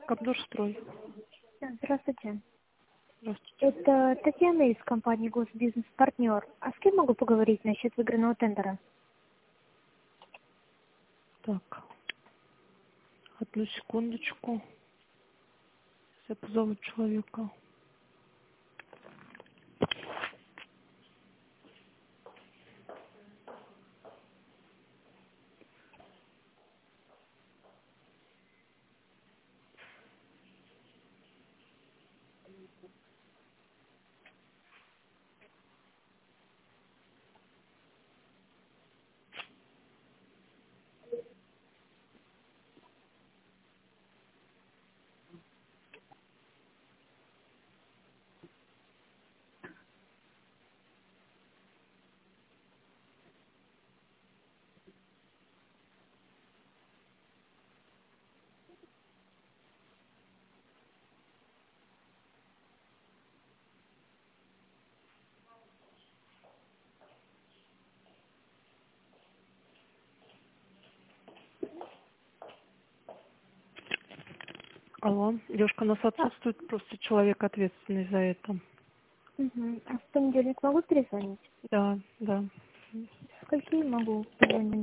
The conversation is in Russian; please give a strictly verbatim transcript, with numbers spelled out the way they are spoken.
Кабдурстрой. Здравствуйте. Здравствуйте. Это Татьяна из компании Госбизнес-партнер. А с кем могу поговорить насчет выигранного тендера? Так, одну секундочку. Сейчас я позову человека. Алло, девушка, у нас отсутствует просто человек, ответственный за это. Угу. А в понедельник могу перезвонить? Да, да. Скольки могу позвонить?